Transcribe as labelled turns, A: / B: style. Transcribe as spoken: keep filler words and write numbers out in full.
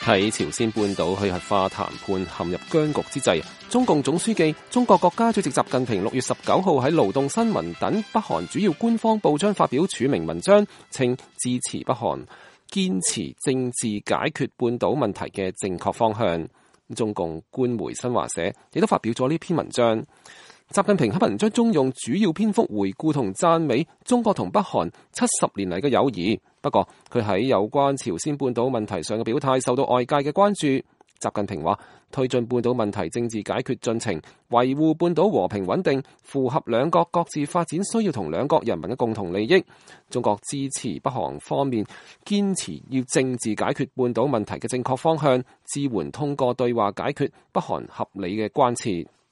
A: 喺朝鮮半島去核化談判陷入僵局之際，中共總書記、中國國家主席習近平六月十九號喺勞動新聞等北韓主要官方報章發表署名文章，稱支持北韓堅持政治解決半島問題嘅正確方向。中共官媒新華社亦都發表咗呢篇文章。習近平喺文章中用主要篇幅回顧同讚美中國同北韓七十年嚟嘅友誼。不過佢喺有關朝鮮半島問題上嘅表態受到外界嘅關注。習近平話，推進半島問題政治解決進程，維護半島和平穩定，符合兩國各自發展需要同兩國人民嘅共同利益。中國支持北韓方面堅持要政治解決半島問題嘅正確方向，支援通過對話解決北韓合理嘅關切。